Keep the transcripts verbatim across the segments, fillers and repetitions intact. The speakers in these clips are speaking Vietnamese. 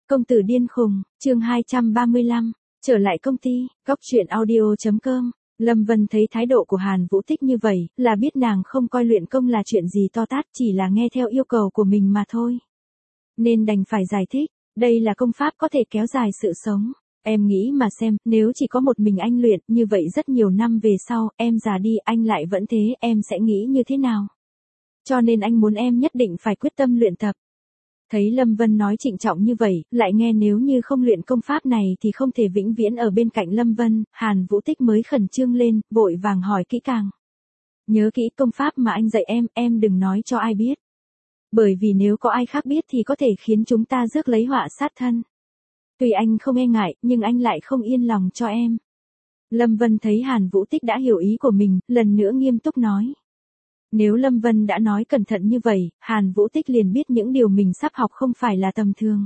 Công tử điên khùng, chương hai trăm ba mươi lăm, trở lại công ty, góc chuyện audio chấm com. Lâm Vân thấy thái độ của Hàn Vũ Tích như vậy, là biết nàng không coi luyện công là chuyện gì to tát, chỉ là nghe theo yêu cầu của mình mà thôi. Nên đành phải giải thích, đây là công pháp có thể kéo dài sự sống. Em nghĩ mà xem, nếu chỉ có một mình anh luyện, như vậy rất nhiều năm về sau, em già đi, anh lại vẫn thế, em sẽ nghĩ như thế nào? Cho nên anh muốn em nhất định phải quyết tâm luyện tập. Thấy Lâm Vân nói trịnh trọng như vậy, lại nghe nếu như không luyện công pháp này thì không thể vĩnh viễn ở bên cạnh Lâm Vân, Hàn Vũ Tích mới khẩn trương lên, vội vàng hỏi kỹ càng. Nhớ kỹ công pháp mà anh dạy em, em đừng nói cho ai biết. Bởi vì nếu có ai khác biết thì có thể khiến chúng ta rước lấy họa sát thân. Tuy anh không e ngại, nhưng anh lại không yên lòng cho em. Lâm Vân thấy Hàn Vũ Tích đã hiểu ý của mình, lần nữa nghiêm túc nói. Nếu Lâm Vân đã nói cẩn thận như vậy, Hàn Vũ Tích liền biết những điều mình sắp học không phải là tầm thường.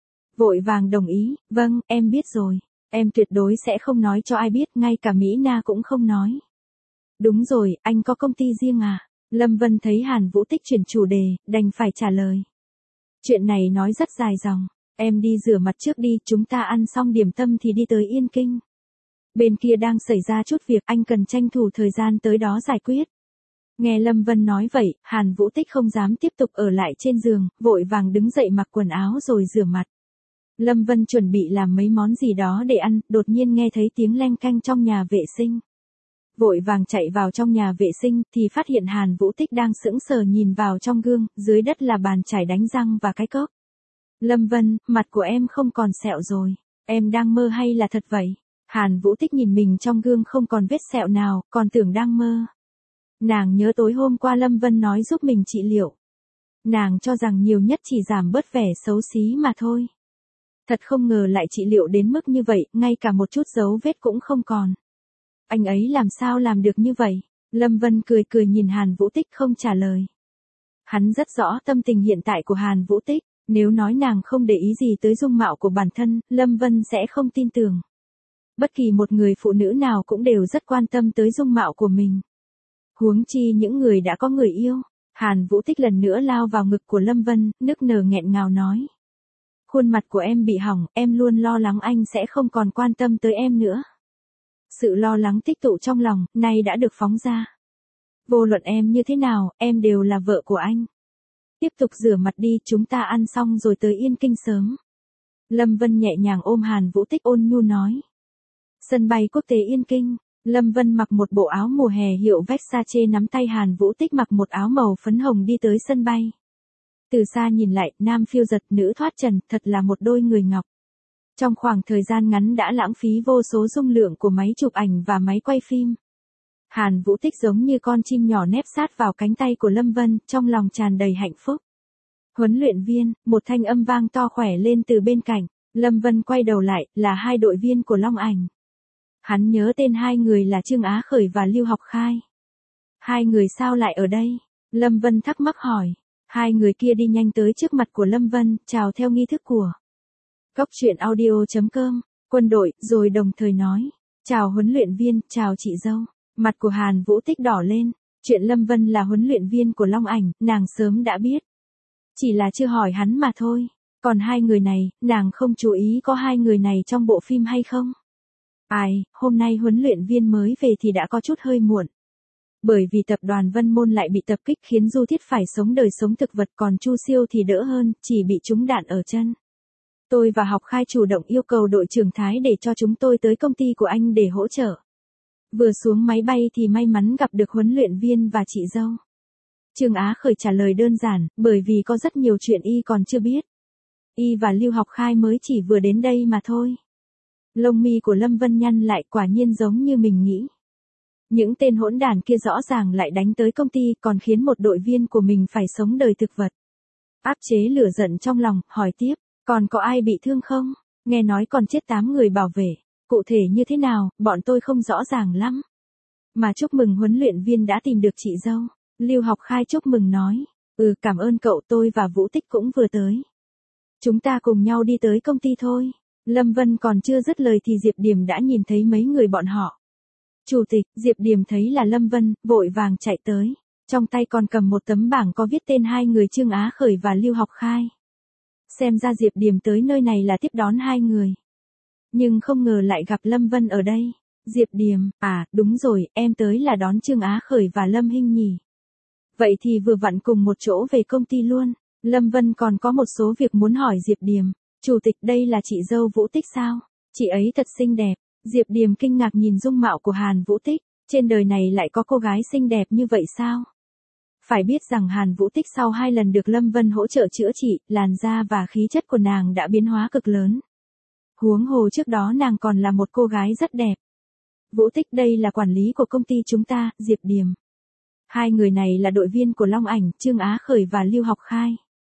Vội vàng đồng ý, vâng, em biết rồi. Em tuyệt đối sẽ không nói cho ai biết, ngay cả Mỹ Na cũng không nói. Đúng rồi, anh có công ty riêng à? Lâm Vân thấy Hàn Vũ Tích chuyển chủ đề, đành phải trả lời. Chuyện này nói rất dài dòng. Em đi rửa mặt trước đi, chúng ta ăn xong điểm tâm thì đi tới Yên Kinh. Bên kia đang xảy ra chút việc, anh cần tranh thủ thời gian tới đó giải quyết. Nghe Lâm Vân nói vậy, Hàn Vũ Tích không dám tiếp tục ở lại trên giường, vội vàng đứng dậy mặc quần áo rồi rửa mặt. Lâm Vân chuẩn bị làm mấy món gì đó để ăn, đột nhiên nghe thấy tiếng leng canh trong nhà vệ sinh. Vội vàng chạy vào trong nhà vệ sinh thì phát hiện Hàn Vũ Tích đang sững sờ nhìn vào trong gương, dưới đất là bàn chải đánh răng và cái cốc. Lâm Vân, mặt của em không còn sẹo rồi, em đang mơ hay là thật vậy? Hàn Vũ Tích nhìn mình trong gương không còn vết sẹo nào, còn tưởng đang mơ. Nàng nhớ tối hôm qua Lâm Vân nói giúp mình trị liệu. Nàng cho rằng nhiều nhất chỉ giảm bớt vẻ xấu xí mà thôi. Thật không ngờ lại trị liệu đến mức như vậy, ngay cả một chút dấu vết cũng không còn. Anh ấy làm sao làm được như vậy? Lâm Vân cười cười nhìn Hàn Vũ Tích không trả lời. Hắn rất rõ tâm tình hiện tại của Hàn Vũ Tích, nếu nói nàng không để ý gì tới dung mạo của bản thân, Lâm Vân sẽ không tin tưởng. Bất kỳ một người phụ nữ nào cũng đều rất quan tâm tới dung mạo của mình. Huống chi những người đã có người yêu. Hàn Vũ Tích lần nữa lao vào ngực của Lâm Vân, nức nở nghẹn ngào nói. Khuôn mặt của em bị hỏng, em luôn lo lắng anh sẽ không còn quan tâm tới em nữa. Sự lo lắng tích tụ trong lòng, nay đã được phóng ra. Vô luận em như thế nào, em đều là vợ của anh. Tiếp tục rửa mặt đi, chúng ta ăn xong rồi tới Yên Kinh sớm. Lâm Vân nhẹ nhàng ôm Hàn Vũ Tích ôn nhu nói. Sân bay quốc tế Yên Kinh. Lâm Vân mặc một bộ áo mùa hè hiệu Versace, nắm tay Hàn Vũ Tích mặc một áo màu phấn hồng đi tới sân bay. Từ xa nhìn lại, nam phiêu giật, nữ thoát trần, thật là một đôi người ngọc. Trong khoảng thời gian ngắn đã lãng phí vô số dung lượng của máy chụp ảnh và máy quay phim. Hàn Vũ Tích giống như con chim nhỏ nép sát vào cánh tay của Lâm Vân, trong lòng tràn đầy hạnh phúc. Huấn luyện viên, một thanh âm vang to khỏe lên từ bên cạnh. Lâm Vân quay đầu lại, là hai đội viên của Long Ảnh. Hắn nhớ tên hai người là Trương Á Khởi và Lưu Học Khai. Hai người sao lại ở đây? Lâm Vân thắc mắc hỏi. Hai người kia đi nhanh tới trước mặt của Lâm Vân, chào theo nghi thức của góc chuyện audio chấm com, quân đội, rồi đồng thời nói. Chào huấn luyện viên, chào chị dâu. Mặt của Hàn Vũ Tích đỏ lên. Chuyện Lâm Vân là huấn luyện viên của Long Ảnh, nàng sớm đã biết. Chỉ là chưa hỏi hắn mà thôi. Còn hai người này, nàng không chú ý có hai người này trong bộ phim hay không? Ai, hôm nay huấn luyện viên mới về thì đã có chút hơi muộn. Bởi vì tập đoàn Vân Môn lại bị tập kích khiến Du Thiết phải sống đời sống thực vật, còn Chu Siêu thì đỡ hơn, chỉ bị trúng đạn ở chân. Tôi và Học Khai chủ động yêu cầu đội trưởng Thái để cho chúng tôi tới công ty của anh để hỗ trợ. Vừa xuống máy bay thì may mắn gặp được huấn luyện viên và chị dâu. Trương Á Khởi trả lời đơn giản, bởi vì có rất nhiều chuyện y còn chưa biết. Y và Lưu Học Khai mới chỉ vừa đến đây mà thôi. Lông mi của Lâm Vân nhăn lại, quả nhiên giống như mình nghĩ. Những tên hỗn đản kia rõ ràng lại đánh tới công ty, còn khiến một đội viên của mình phải sống đời thực vật. Áp chế lửa giận trong lòng, hỏi tiếp, còn có ai bị thương không? Nghe nói còn chết tám người bảo vệ. Cụ thể như thế nào, bọn tôi không rõ ràng lắm. Mà chúc mừng huấn luyện viên đã tìm được chị dâu. Lưu Học Khai chúc mừng nói. Ừ, cảm ơn cậu, tôi và Vũ Tích cũng vừa tới. Chúng ta cùng nhau đi tới công ty thôi. Lâm Vân còn chưa dứt lời thì Diệp Điềm đã nhìn thấy mấy người bọn họ. Chủ tịch, Diệp Điềm thấy là Lâm Vân, vội vàng chạy tới. Trong tay còn cầm một tấm bảng có viết tên hai người Trương Á Khởi và Lưu Học Khai. Xem ra Diệp Điềm tới nơi này là tiếp đón hai người. Nhưng không ngờ lại gặp Lâm Vân ở đây. Diệp Điềm, à, đúng rồi, em tới là đón Trương Á Khởi và Lâm Hinh nhỉ. Vậy thì vừa vặn cùng một chỗ về công ty luôn. Lâm Vân còn có một số việc muốn hỏi Diệp Điềm. Chủ tịch, đây là chị dâu Vũ Tích sao? Chị ấy thật xinh đẹp. Diệp Điềm kinh ngạc nhìn dung mạo của Hàn Vũ Tích. Trên đời này lại có cô gái xinh đẹp như vậy sao? Phải biết rằng Hàn Vũ Tích sau hai lần được Lâm Vân hỗ trợ chữa trị, làn da và khí chất của nàng đã biến hóa cực lớn. Huống hồ trước đó nàng còn là một cô gái rất đẹp. Vũ Tích, đây là quản lý của công ty chúng ta, Diệp Điềm. Hai người này là đội viên của Long Ảnh, Trương Á Khởi và Lưu Học Khai.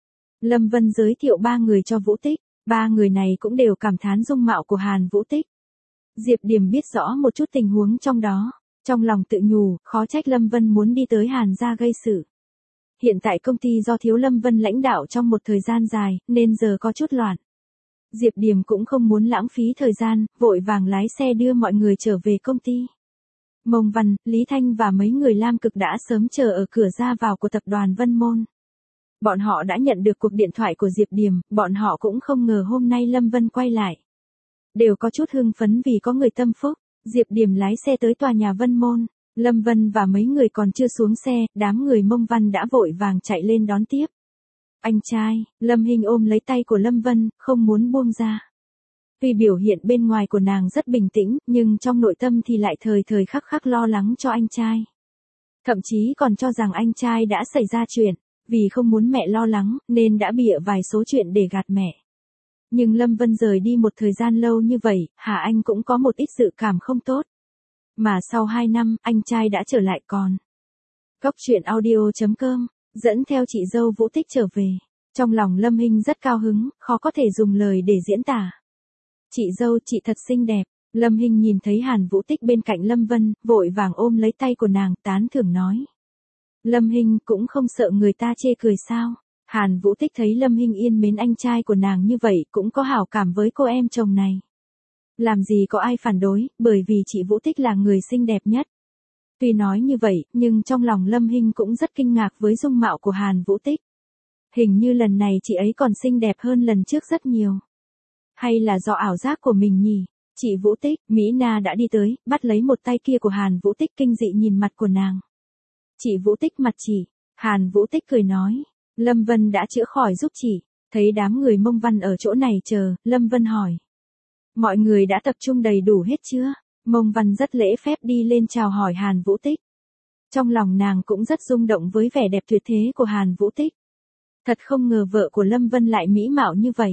Lâm Vân giới thiệu ba người cho Vũ Tích, ba người này cũng đều cảm thán dung mạo của Hàn Vũ Tích. Diệp Điềm biết rõ một chút tình huống trong đó, trong lòng tự nhủ, khó trách Lâm Vân muốn đi tới Hàn gia gây sự. Hiện tại công ty do thiếu Lâm Vân lãnh đạo trong một thời gian dài, nên giờ có chút loạn. Diệp Điềm cũng không muốn lãng phí thời gian, vội vàng lái xe đưa mọi người trở về công ty. Mông Văn, Lý Thanh và mấy người Lam Cực đã sớm chờ ở cửa ra vào của tập đoàn Vân Môn. Bọn họ đã nhận được cuộc điện thoại của Diệp Điềm, bọn họ cũng không ngờ hôm nay Lâm Vân quay lại. Đều có chút hưng phấn vì có người tâm phúc. Diệp Điềm lái xe tới tòa nhà Vân Môn. Lâm Vân và mấy người còn chưa xuống xe, đám người Mông Văn đã vội vàng chạy lên đón tiếp. Anh trai, Lâm Hinh ôm lấy tay của Lâm Vân, không muốn buông ra. Tuy biểu hiện bên ngoài của nàng rất bình tĩnh, nhưng trong nội tâm thì lại thời thời khắc khắc lo lắng cho anh trai. Thậm chí còn cho rằng anh trai đã xảy ra chuyện, vì không muốn mẹ lo lắng, nên đã bịa vài số chuyện để gạt mẹ. Nhưng Lâm Vân rời đi một thời gian lâu như vậy, Hà Anh cũng có một ít dự cảm không tốt. Mà sau hai năm, anh trai đã trở lại còn. Cóc truyện audio chấm com, dẫn theo chị dâu Vũ Tích trở về. Trong lòng Lâm Hinh rất cao hứng, khó có thể dùng lời để diễn tả. Chị dâu, chị thật xinh đẹp. Lâm Hinh nhìn thấy Hàn Vũ Tích bên cạnh Lâm Vân, vội vàng ôm lấy tay của nàng, tán thưởng nói. Lâm Hinh cũng không sợ người ta chê cười sao? Hàn Vũ Tích thấy Lâm Hinh yên mến anh trai của nàng như vậy, cũng có hảo cảm với cô em chồng này. Làm gì có ai phản đối, bởi vì chị Vũ Tích là người xinh đẹp nhất. Tuy nói như vậy, nhưng trong lòng Lâm Hinh cũng rất kinh ngạc với dung mạo của Hàn Vũ Tích. Hình như lần này chị ấy còn xinh đẹp hơn lần trước rất nhiều. Hay là do ảo giác của mình nhỉ? Chị Vũ Tích, Mỹ Na đã đi tới, bắt lấy một tay kia của Hàn Vũ Tích, kinh dị nhìn mặt của nàng. Chị Vũ Tích mặt chỉ. Hàn Vũ Tích cười nói. Lâm Vân đã chữa khỏi giúp chị. Thấy đám người Mông Văn ở chỗ này chờ, Lâm Vân hỏi. Mọi người đã tập trung đầy đủ hết chưa? Mông Văn rất lễ phép đi lên chào hỏi Hàn Vũ Tích. Trong lòng nàng cũng rất rung động với vẻ đẹp tuyệt thế của Hàn Vũ Tích. Thật không ngờ vợ của Lâm Vân lại mỹ mạo như vậy.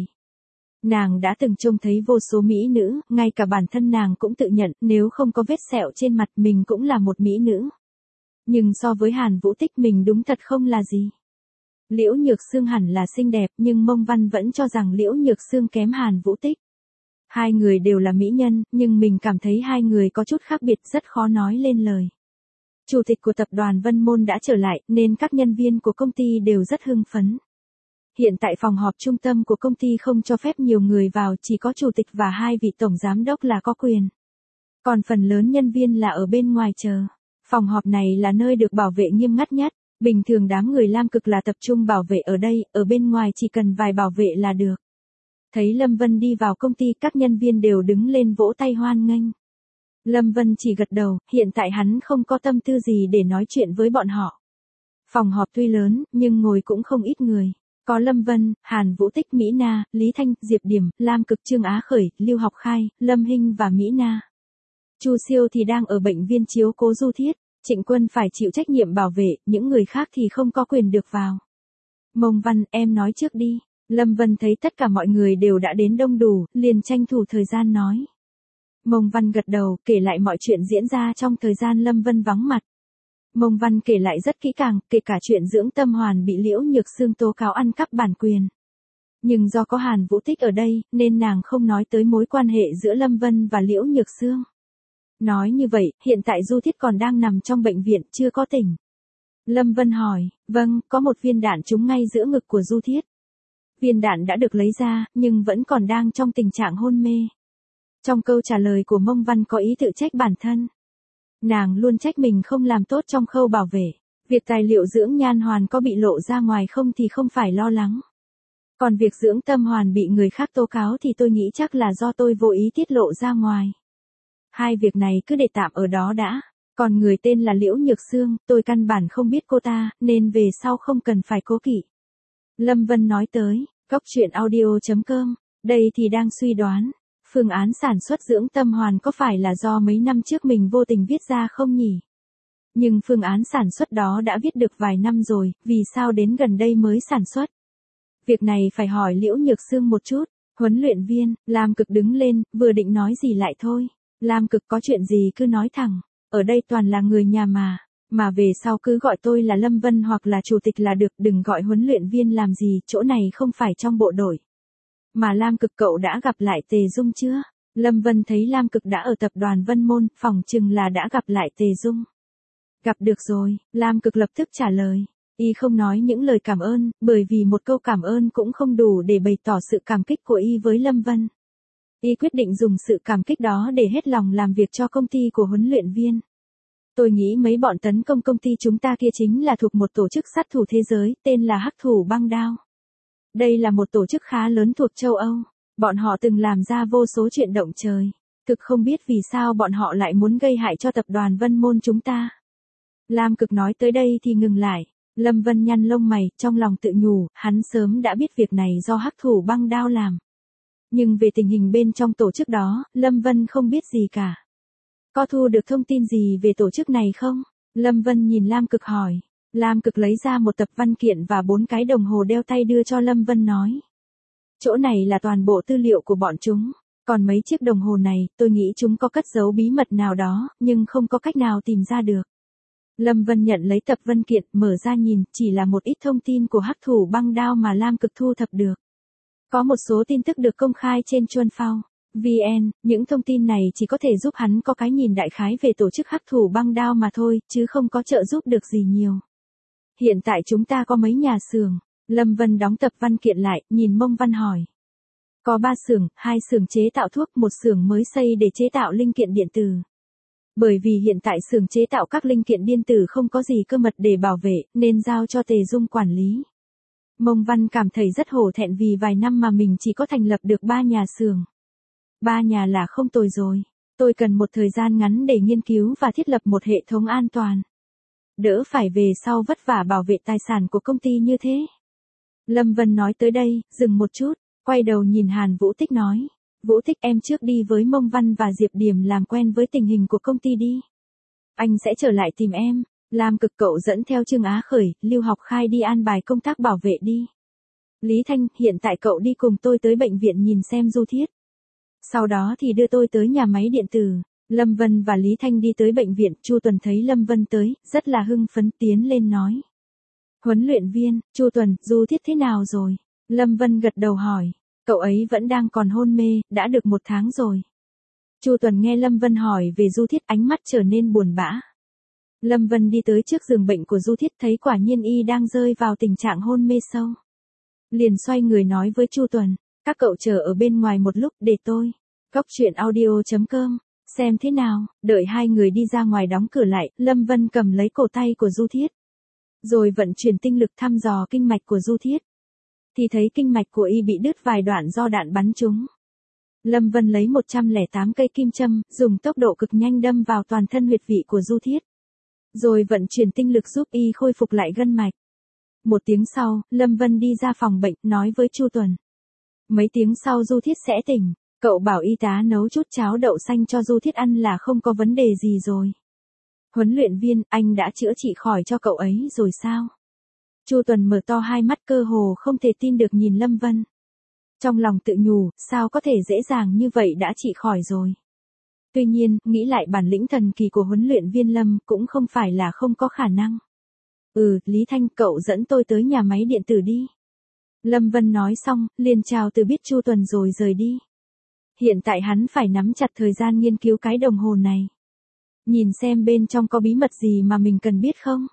Nàng đã từng trông thấy vô số mỹ nữ, ngay cả bản thân nàng cũng tự nhận nếu không có vết sẹo trên mặt mình cũng là một mỹ nữ. Nhưng so với Hàn Vũ Tích mình đúng thật không là gì. Liễu Nhược Sương hẳn là xinh đẹp, nhưng Mông Văn vẫn cho rằng Liễu Nhược Sương kém Hàn Vũ Tích. Hai người đều là mỹ nhân, nhưng mình cảm thấy hai người có chút khác biệt, rất khó nói lên lời. Chủ tịch của tập đoàn Vân Môn đã trở lại, nên các nhân viên của công ty đều rất hưng phấn. Hiện tại phòng họp trung tâm của công ty không cho phép nhiều người vào, chỉ có chủ tịch và hai vị tổng giám đốc là có quyền. Còn phần lớn nhân viên là ở bên ngoài chờ. Phòng họp này là nơi được bảo vệ nghiêm ngặt nhất. Bình thường đám người Lam Cực là tập trung bảo vệ ở đây, ở bên ngoài chỉ cần vài bảo vệ là được. Thấy Lâm Vân đi vào công ty, các nhân viên đều đứng lên vỗ tay hoan nghênh. Lâm Vân chỉ gật đầu, hiện tại hắn không có tâm tư gì để nói chuyện với bọn họ. Phòng họp tuy lớn, nhưng ngồi cũng không ít người. Có Lâm Vân, Hàn Vũ Tích, Mỹ Na, Lý Thanh, Diệp Điềm, Lam Cực, Trương Á Khởi, Lưu Học Khai, Lâm Hinh và Mỹ Na. Chu Siêu thì đang ở bệnh viện chiếu cố Du Thiết. Trịnh Quân phải chịu trách nhiệm bảo vệ, những người khác thì không có quyền được vào. Mông Văn, em nói trước đi. Lâm Vân thấy tất cả mọi người đều đã đến đông đủ, liền tranh thủ thời gian nói. Mông Văn gật đầu, kể lại mọi chuyện diễn ra trong thời gian Lâm Vân vắng mặt. Mông Văn kể lại rất kỹ càng, kể cả chuyện Dưỡng Tâm Hoàn bị Liễu Nhược Sương tố cáo ăn cắp bản quyền. Nhưng do có Hàn Vũ Tích ở đây, nên nàng không nói tới mối quan hệ giữa Lâm Vân và Liễu Nhược Sương. Nói như vậy, hiện tại Du Thiết còn đang nằm trong bệnh viện, chưa có tỉnh. Lâm Vân hỏi, vâng, có một viên đạn trúng ngay giữa ngực của Du Thiết. Viên đạn đã được lấy ra, nhưng vẫn còn đang trong tình trạng hôn mê. Trong câu trả lời của Mông Văn có ý tự trách bản thân. Nàng luôn trách mình không làm tốt trong khâu bảo vệ. Việc tài liệu dưỡng nhan hoàn có bị lộ ra ngoài không thì không phải lo lắng. Còn việc dưỡng tâm hoàn bị người khác tố cáo thì tôi nghĩ chắc là do tôi vô ý tiết lộ ra ngoài. Hai việc này cứ để tạm ở đó đã. Còn người tên là Liễu Nhược Sương, tôi căn bản không biết cô ta, nên về sau không cần phải cố kỵ. Lâm Vân nói tới, cóc truyện audio chấm com, đây thì đang suy đoán, phương án sản xuất dưỡng tâm hoàn có phải là do mấy năm trước mình vô tình viết ra không nhỉ? Nhưng phương án sản xuất đó đã viết được vài năm rồi, vì sao đến gần đây mới sản xuất? Việc này phải hỏi Liễu Nhược Sương một chút. Huấn luyện viên, Lam Cực đứng lên, vừa định nói gì lại thôi. Lam Cực có chuyện gì cứ nói thẳng, ở đây toàn là người nhà mà, mà về sau cứ gọi tôi là Lâm Vân hoặc là chủ tịch là được, đừng gọi huấn luyện viên làm gì, chỗ này không phải trong bộ đội. Mà Lam Cực cậu đã gặp lại Tề Dung chưa? Lâm Vân thấy Lam Cực đã ở tập đoàn Vân Môn, phỏng chừng là đã gặp lại Tề Dung. Gặp được rồi, Lam Cực lập tức trả lời. Y không nói những lời cảm ơn, bởi vì một câu cảm ơn cũng không đủ để bày tỏ sự cảm kích của Y với Lâm Vân. Y quyết định dùng sự cảm kích đó để hết lòng làm việc cho công ty của huấn luyện viên. Tôi nghĩ mấy bọn tấn công công ty chúng ta kia chính là thuộc một tổ chức sát thủ thế giới, tên là Hắc Thủ Băng Đao. Đây là một tổ chức khá lớn thuộc châu Âu. Bọn họ từng làm ra vô số chuyện động trời. Thực không biết vì sao bọn họ lại muốn gây hại cho tập đoàn Vân Môn chúng ta. Lam Cực nói tới đây thì ngừng lại. Lâm Vân nhăn lông mày, trong lòng tự nhủ, hắn sớm đã biết việc này do Hắc Thủ Băng Đao làm. Nhưng về tình hình bên trong tổ chức đó, Lâm Vân không biết gì cả. Có thu được thông tin gì về tổ chức này không? Lâm Vân nhìn Lam Cực hỏi. Lam Cực lấy ra một tập văn kiện và bốn cái đồng hồ đeo tay đưa cho Lâm Vân nói. Chỗ này là toàn bộ tư liệu của bọn chúng. Còn mấy chiếc đồng hồ này, tôi nghĩ chúng có cất giấu bí mật nào đó, nhưng không có cách nào tìm ra được. Lâm Vân nhận lấy tập văn kiện, mở ra nhìn, chỉ là một ít thông tin của Hắc Thủ Băng Đao mà Lam Cực thu thập được. Có một số tin tức được công khai trên Chuan Phao vê en, những thông tin này chỉ có thể giúp hắn có cái nhìn đại khái về tổ chức Hắc Thủ Băng Đao mà thôi, chứ không có trợ giúp được gì nhiều. Hiện tại chúng ta có mấy nhà xưởng? Lâm Vân đóng tập văn kiện lại, nhìn Mông Văn hỏi. Có ba xưởng, hai xưởng chế tạo thuốc, một xưởng mới xây để chế tạo linh kiện điện tử. Bởi vì hiện tại xưởng chế tạo các linh kiện điện tử không có gì cơ mật để bảo vệ, nên giao cho Tề Dung quản lý. Mông Văn cảm thấy rất hổ thẹn vì vài năm mà mình chỉ có thành lập được ba nhà xưởng. Ba nhà là không tồi rồi. Tôi cần một thời gian ngắn để nghiên cứu và thiết lập một hệ thống an toàn. Đỡ phải về sau vất vả bảo vệ tài sản của công ty như thế. Lâm Vân nói tới đây, dừng một chút, quay đầu nhìn Hàn Vũ Tích nói. Vũ Tích, em trước đi với Mông Văn và Diệp Điểm làm quen với tình hình của công ty đi. Anh sẽ trở lại tìm em. Lam Cực cậu dẫn theo Trương Á Khởi, Lưu Học Khai đi an bài công tác bảo vệ đi. Lý Thanh, hiện tại cậu đi cùng tôi tới bệnh viện nhìn xem Du Thiết. Sau đó thì đưa tôi tới nhà máy điện tử. Lâm Vân và Lý Thanh đi tới bệnh viện, Chu Tuần thấy Lâm Vân tới, rất là hưng phấn tiến lên nói. Huấn luyện viên, Chu Tuần, Du Thiết thế nào rồi? Lâm Vân gật đầu hỏi. Cậu ấy vẫn đang còn hôn mê, đã được một tháng rồi. Chu Tuần nghe Lâm Vân hỏi về Du Thiết, ánh mắt trở nên buồn bã. Lâm Vân đi tới trước giường bệnh của Du Thiết, thấy quả nhiên y đang rơi vào tình trạng hôn mê sâu. Liền xoay người nói với Chu Tuần, các cậu chờ ở bên ngoài một lúc để tôi. Cóc truyện audio chấm com, xem thế nào. Đợi hai người đi ra ngoài đóng cửa lại, Lâm Vân cầm lấy cổ tay của Du Thiết. Rồi vận chuyển tinh lực thăm dò kinh mạch của Du Thiết. Thì thấy kinh mạch của y bị đứt vài đoạn do đạn bắn trúng. Lâm Vân lấy một trăm lẻ tám cây kim châm, dùng tốc độ cực nhanh đâm vào toàn thân huyệt vị của Du Thiết. Rồi vận chuyển tinh lực giúp y khôi phục lại gân mạch. Một tiếng sau, Lâm Vân đi ra phòng bệnh, nói với Chu Tuần. Mấy tiếng sau Du Thiết sẽ tỉnh, cậu bảo y tá nấu chút cháo đậu xanh cho Du Thiết ăn là không có vấn đề gì rồi. Huấn luyện viên, anh đã chữa trị khỏi cho cậu ấy rồi sao? Chu Tuần mở to hai mắt cơ hồ không thể tin được nhìn Lâm Vân. Trong lòng tự nhủ, sao có thể dễ dàng như vậy đã trị khỏi rồi. Tuy nhiên, nghĩ lại bản lĩnh thần kỳ của huấn luyện viên Lâm cũng không phải là không có khả năng. Ừ, Lý Thanh, cậu dẫn tôi tới nhà máy điện tử đi. Lâm Vân nói xong, liền chào từ biết Chu Tuần rồi rời đi. Hiện tại hắn phải nắm chặt thời gian nghiên cứu cái đồng hồ này. Nhìn xem bên trong có bí mật gì mà mình cần biết không.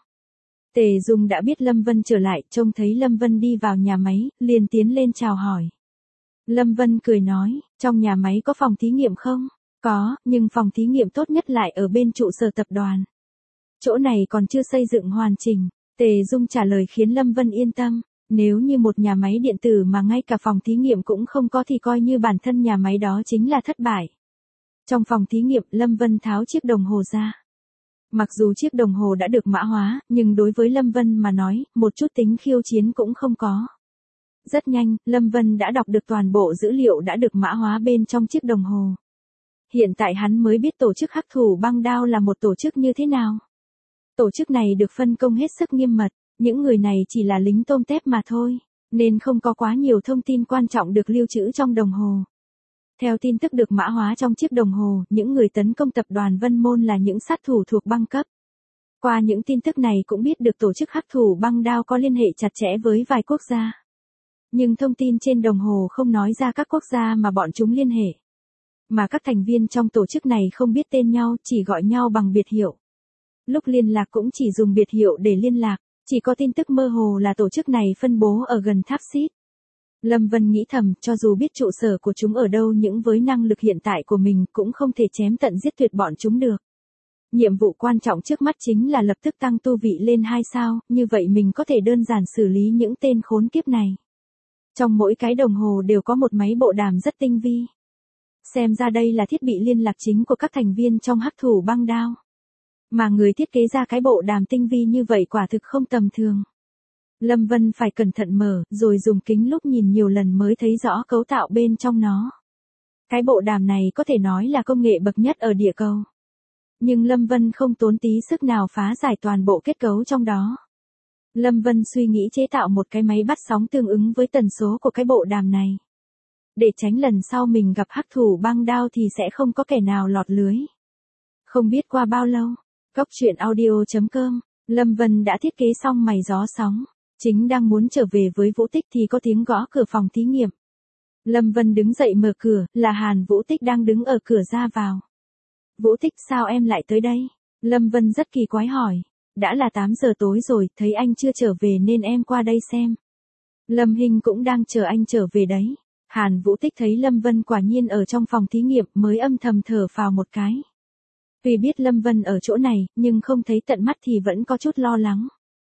Tề Dung đã biết Lâm Vân trở lại, trông thấy Lâm Vân đi vào nhà máy, liền tiến lên chào hỏi. Lâm Vân cười nói, trong nhà máy có phòng thí nghiệm không? Có, nhưng phòng thí nghiệm tốt nhất lại ở bên trụ sở tập đoàn. Chỗ này còn chưa xây dựng hoàn chỉnh. Tề Dung trả lời khiến Lâm Vân yên tâm. Nếu như một nhà máy điện tử mà ngay cả phòng thí nghiệm cũng không có thì coi như bản thân nhà máy đó chính là thất bại. Trong phòng thí nghiệm, Lâm Vân tháo chiếc đồng hồ ra. Mặc dù chiếc đồng hồ đã được mã hóa, nhưng đối với Lâm Vân mà nói, một chút tính khiêu chiến cũng không có. Rất nhanh, Lâm Vân đã đọc được toàn bộ dữ liệu đã được mã hóa bên trong chiếc đồng hồ. Hiện tại hắn mới biết tổ chức hắc thủ băng đao là một tổ chức như thế nào. Tổ chức này được phân công hết sức nghiêm mật, những người này chỉ là lính tôm tép mà thôi, nên không có quá nhiều thông tin quan trọng được lưu trữ trong đồng hồ. Theo tin tức được mã hóa trong chiếc đồng hồ, những người tấn công tập đoàn Vân Môn là những sát thủ thuộc băng cấp. Qua những tin tức này cũng biết được tổ chức hắc thủ băng đao có liên hệ chặt chẽ với vài quốc gia. Nhưng thông tin trên đồng hồ không nói ra các quốc gia mà bọn chúng liên hệ. Mà các thành viên trong tổ chức này không biết tên nhau, chỉ gọi nhau bằng biệt hiệu. Lúc liên lạc cũng chỉ dùng biệt hiệu để liên lạc, chỉ có tin tức mơ hồ là tổ chức này phân bố ở gần tháp xít. Lâm Vân nghĩ thầm, cho dù biết trụ sở của chúng ở đâu nhưng với năng lực hiện tại của mình cũng không thể chém tận giết tuyệt bọn chúng được. Nhiệm vụ quan trọng trước mắt chính là lập tức tăng tu vị lên hai sao, như vậy mình có thể đơn giản xử lý những tên khốn kiếp này. Trong mỗi cái đồng hồ đều có một máy bộ đàm rất tinh vi. Xem ra đây là thiết bị liên lạc chính của các thành viên trong hắc thủ băng đao. Mà người thiết kế ra cái bộ đàm tinh vi như vậy quả thực không tầm thường. Lâm Vân phải cẩn thận mở, rồi dùng kính lúp nhìn nhiều lần mới thấy rõ cấu tạo bên trong nó. Cái bộ đàm này có thể nói là công nghệ bậc nhất ở địa cầu. Nhưng Lâm Vân không tốn tí sức nào phá giải toàn bộ kết cấu trong đó. Lâm Vân suy nghĩ chế tạo một cái máy bắt sóng tương ứng với tần số của cái bộ đàm này. Để tránh lần sau mình gặp hắc thủ băng đao thì sẽ không có kẻ nào lọt lưới. Không biết qua bao lâu, Cóc truyện audio chấm com, Lâm Vân đã thiết kế xong mày gió sóng. Chính đang muốn trở về với Vũ Tích thì có tiếng gõ cửa phòng thí nghiệm. Lâm Vân đứng dậy mở cửa, là Hàn Vũ Tích đang đứng ở cửa ra vào. Vũ Tích, sao em lại tới đây? Lâm Vân rất kỳ quái hỏi. Đã là tám giờ tối rồi, thấy anh chưa trở về nên em qua đây xem. Lâm Hinh cũng đang chờ anh trở về đấy. Hàn Vũ Tích thấy Lâm Vân quả nhiên ở trong phòng thí nghiệm mới âm thầm thở phào một cái. Vì biết Lâm Vân ở chỗ này, nhưng không thấy tận mắt thì vẫn có chút lo lắng.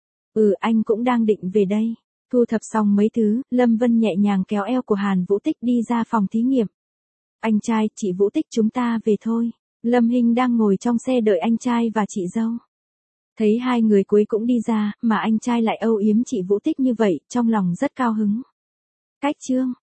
Ừ, anh cũng đang định về đây. Thu thập xong mấy thứ, Lâm Vân nhẹ nhàng kéo eo của Hàn Vũ Tích đi ra phòng thí nghiệm. Anh trai, chị Vũ Tích, chúng ta về thôi. Lâm Hinh đang ngồi trong xe đợi anh trai và chị dâu. Thấy hai người cuối cũng đi ra, mà anh trai lại âu yếm chị Vũ Tích như vậy, trong lòng rất cao hứng. Cách chương